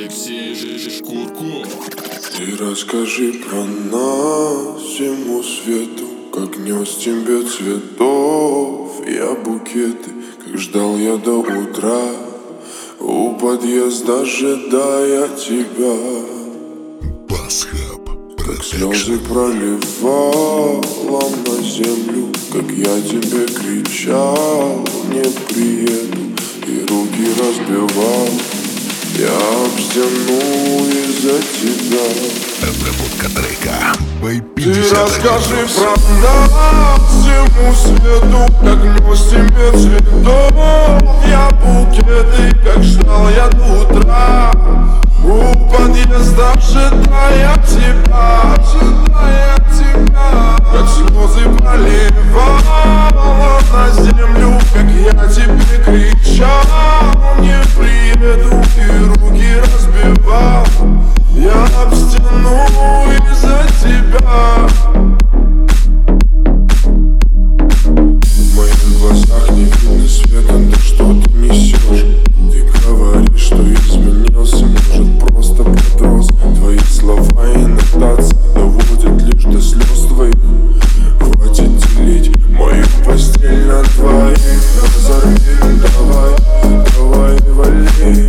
Алексей Шкурков. Ты расскажи про нас всему свету, как нес тебе цветов я букеты, как ждал я до утра у подъезда, ожидая тебя. Как слезы проливала на землю, как я тебе кричал, не приеду, и руки разбивал я об стену из-за тебя. Обработка трека. Ты расскажи про нас всему свету, как нес тебе цветов я букеты, как ждал я до утра у подъезда, ожидая тебя, как слезы проливала на землю, как я тебе кричал, не приеду, и руки разбивал я об стену из-за тебя. В моих глазах не видно света, да что ты несешь? Ты говоришь, что изменился, может просто подрос. Твои слова и нотации доводят лишь до слез твоих. Хватит делить мою постель на двоих. Разорви, давай, вали.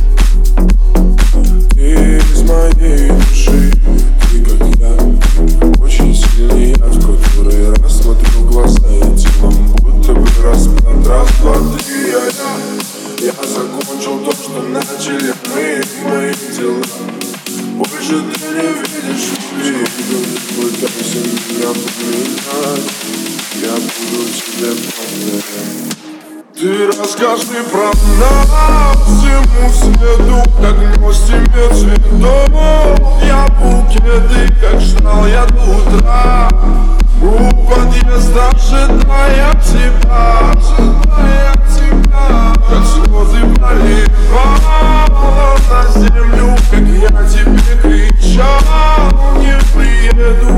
Ты из моей души, ты как я, очень сильный яд, в который раз смотрю в глаза и телом будто бы распад, раз, два, три. Я закончил то, что начали мои дела. Больше ты не видишь виду, пытайся меня поменять, я буду тебе повторять. Ты расскажи про нас всему свету, как нес тебе цветов я букеты, как ждал я до утра у подъезда, ожидая тебя, как слезы проливала на землю, как я тебе кричал, не приеду,